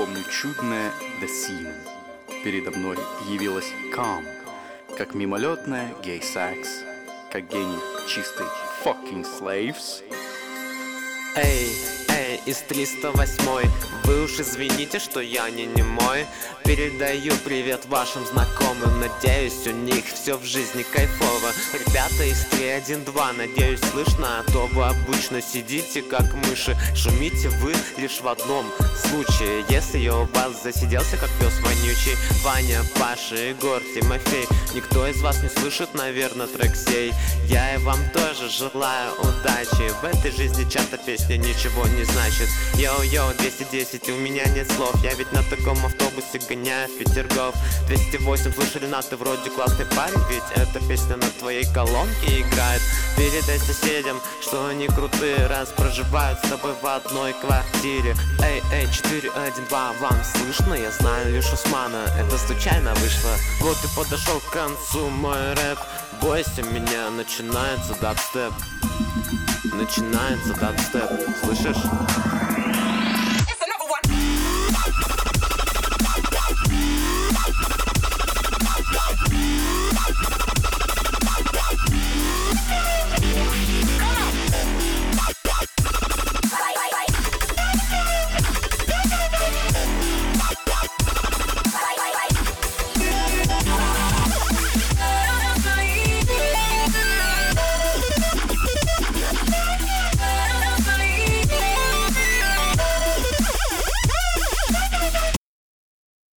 помню чудное The Scene. Передо мной явилась Calm, как мимолетная гей-секс, как гений чистой fucking slaves. Эй, из 308. Вы уж извините, что я не немой. Передаю привет вашим знакомым. Надеюсь, у них все в жизни кайфово. Ребята из 312, надеюсь, слышно. А то вы обычно сидите как мыши. Шумите вы лишь в одном случае, если я у вас засиделся как пес вонючий. Ваня, Паша, Егор, Тимофей. Никто из вас не слышит, наверное, трек сей. Я и вам тоже желаю удачи. В этой жизни часто песня ничего не значит. Йоу-йоу, 210, у меня нет слов. Я ведь на таком автобусе гоняю в Петергоф. 208, слышали нас, ты вроде классный парень. Ведь эта песня на твоей колонке играет. Передай соседям, что они крутые, раз проживают с тобой в одной квартире. Эй, 412, вам слышно? Я знаю лишь Усмана, это случайно вышло. Вот и подошел к концу мой рэп. Бойся меня, начинается дабстеп. Начинается дабстеп, слышишь?